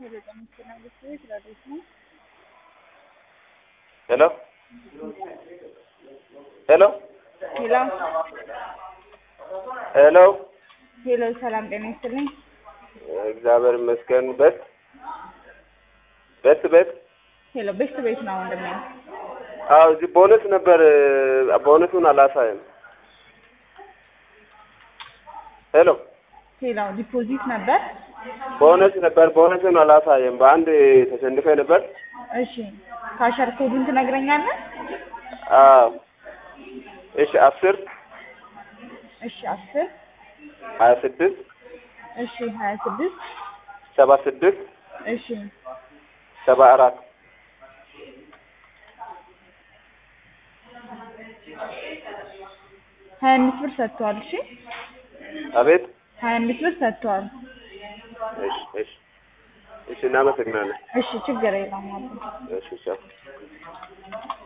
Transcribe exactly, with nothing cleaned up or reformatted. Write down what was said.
Hello? Hello? Hello? Hello? Hello, ሰላም ጤና ይስጥልኝ። እግዚአብሔር ይመስገን። በት በት በት ሄሎ ቤት ቤት ነው ወንድሜ። አዎ እዚህ ቦነስ ነበር። ቦነሱን አላሳየም። ሄሎ ሄሎ ዲፖዚት ነበር። ቦነስ ነበር። ቦነሱን አላሳየም። በአንድ ተሸንፈ ነበር። እሺ ካሸር ኮዱን ትነግረኛለህ? አዎ እሺ አስር እሺ አስር ሀያ ስድስት እሺ ሀያ ስድስት ሰባ ስድስት እሺ ሰባ አራት ሀያ አምስት ብር ሰጥቷል። እሺ አቤት ሀያ አምስት ብር ሰጥቷል። እሺ እሺ እሺ እናመሰግናለን። እሺ ችግር የለውም። እሺ ቻው።